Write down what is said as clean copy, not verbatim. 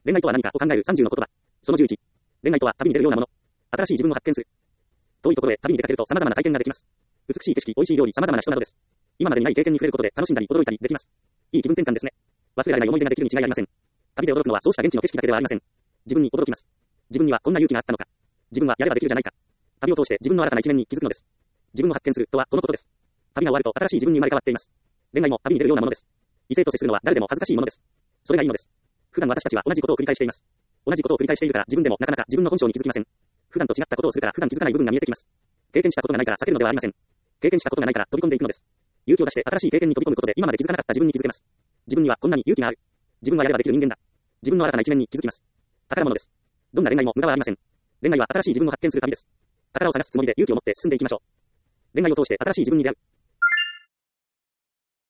恋愛とは何かを考える30の言葉。その11。恋愛とは旅に出るようなもの。新しい自分を発見する。遠いところへ旅に出かけると様々な体験ができます。美しい景色、美味しい料理、様々な人などです。今までにない経験に触れることで楽しんだり驚いたりできます。いい気分転換ですね。忘れられない思い出ができるに違いありません。旅で驚くのはそうした現地の景色だけではありません。自分に驚きます。自分にはこんな勇気があったのか。自分はやればできるじゃないか。旅を通して自分の新たな一面に気づくのです。自分を発見するとはこのことです。旅が終わると新しい自分に生まれ変わっています。恋愛も旅に出るようなものです。異性と接するのは誰でも恥ずかしいものです。それがいいのです。普段私たちは同じことを繰り返しています。同じことを繰り返しているから自分でもなかなか自分の本性に気づきません。普段と違ったことをするから普段気づかない部分が見えてきます。経験したことがないから避けるのではありません。経験したことがないから飛び込んでいくのです。勇気を出して新しい経験に飛び込むことで今まで気づかなかった自分に気づけます。自分にはこんなに勇気がある。自分はやればできる人間だ。自分の新たな一面に気づきます。宝物です。どんな恋愛も無駄はありません。恋愛は新しい自分を発見する旅です。宝を探すつもりで勇気を持って進んでいきましょう。恋愛を通して新しい自分に出会う。